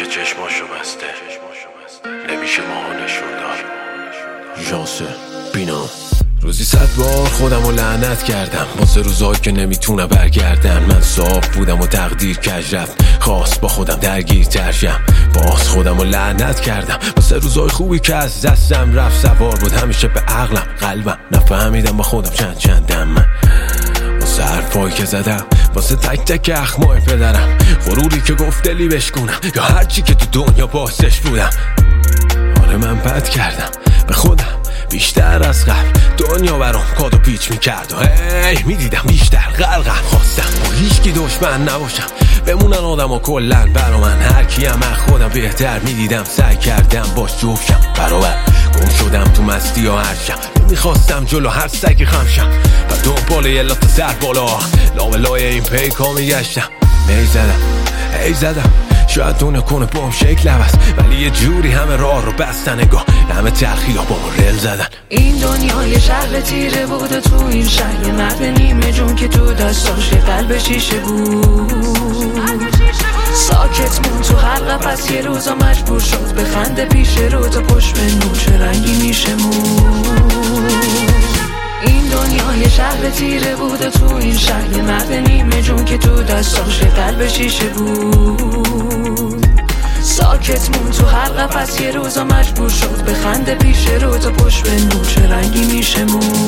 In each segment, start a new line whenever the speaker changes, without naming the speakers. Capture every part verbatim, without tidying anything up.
چشماشو بسته نمیشه ماها نشون دار. ژانس بینا روزی صد بار خودم رو لعنت کردم واسه روزایی که نمیتونه برگردم. من صاف بودم و تقدیر کج رفت خواست با خودم درگیر ترشم. باز خودم رو لعنت کردم واسه روزای خوبی که از دستم رفت. سوار بود همیشه به عقلم قلبم نفهمیدم با خودم چند چندم. من واسه حرفایی که زدم واسه تک تک اخمای پدرم. غروری که گفت دلی بشکنم یا هرچی که تو دنیا باعثش بودم. آره من بد کردم به خودم بیشتر از قبل. دنیا برام کاد و پیچ میکرد و هی میدیدم بیشتر غرقم. خواستم با هیچکی دشمن نباشم بمونن آدم ها کلن برا من. هر کیم از خودم بهتر میدیدم سعی کردم باش جوشم برابر. گم شدم تو مستی و هرشم نمیخواستم جلو هر سگی خمشم و دنبال یه لات سر بالا لابلای این پیکا میگشتم. می زدم هی زدم شاید تو نکنه بام شکل عوض ولی یه جوری همه راه رو بستن نگاه همه تلخی ها با ما رل زدن.
این دنیا یه شهر تیره بود و تو این شهر یه مرد نیمه جون که تو دستاش یه قلب شیشه بود. ساکت مون تو هر قفس یه روزا مجبور شد به خنده پیش رو تا پشت به نور چه رنگی میشه مون. این دنیا یه شهر تیره بود و تو این شهر یه مرد نیمه جون که تو دستاش یه قلب شیشه بود. ساکت مون تو هر قفس یه روزا مجبور شد به خنده پیش رو تا پشت به نور چه رنگی میشه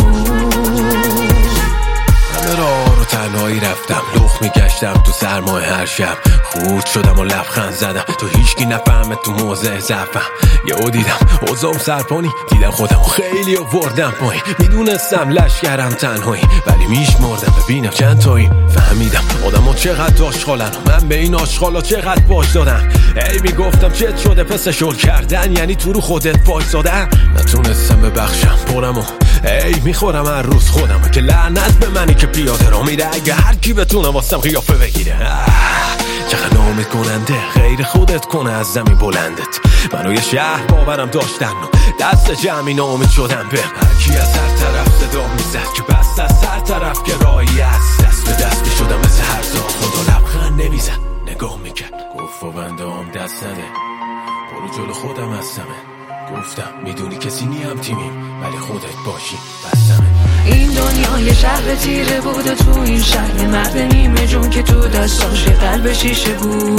مون.
همه راه رو تنهایی رفتم لخ میگشتم تو سرمای هر شب. خورد شدم و لبخند زدم تو هیچکی نفهمه تو موضع ضعفم. یهو دیدم اوضاعم سرپانی دیدم خودم خیلی آوردم پایین. میدونستم لشکرم تنهایی ولی میشمردم ببینم چند تایی. فهمیدم آدم ها چقدر آشغالن و من به این آشغالا چقدر باش دادم. ای میگفتم چت شده پس شل کردن یعنی تو رو خودت وایسادن. نتونستم ببخشم پرم و ای میخورم هر روز خودم که لعنت به منی که پیاده را میره. اگه هر کی بتونه واسم قیافه بگیره چقدر نامید کننده غیر خودت کنه از زمین بلندت. منو یه شهر باورم داشتن و دست جمعی نامید شدم به هر کی از هر طرف صدا میزد که بست از هر طرف که راهی است. دست به دست میشدم مثل هر زا خدا لبخند نمیزد نگاه میکرد گفت و بنده هم دست نده برو جلو خودم هستمه. گفتم میدونی کسی نیم تیمیم ولی خودت باشی بستمه.
این دنیا یه شهر تیره بود و تو این شهر یه مرد نیمه جون که تو دستاش یه قلب شیشه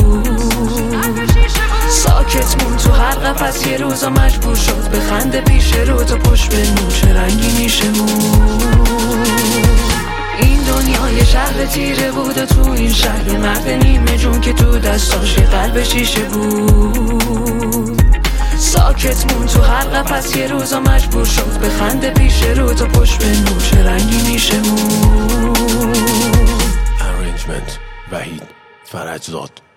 بود. ساکت مون تو هر قفس یه روزا مجبور شد به خنده پیش رو تا پشت به نور چه رنگی میشه مون. این دنیا یه شهر تیره بود و تو این شهر یه مرد نیمه جون که تو دستاش یه قلب شیشه بود. ساکت مون تو هر قفس یه روزا مجبور شد به خنده پیش رو تا پشت به نور چه رنگی میشه مون.
Arrangement وحید فرجزاد.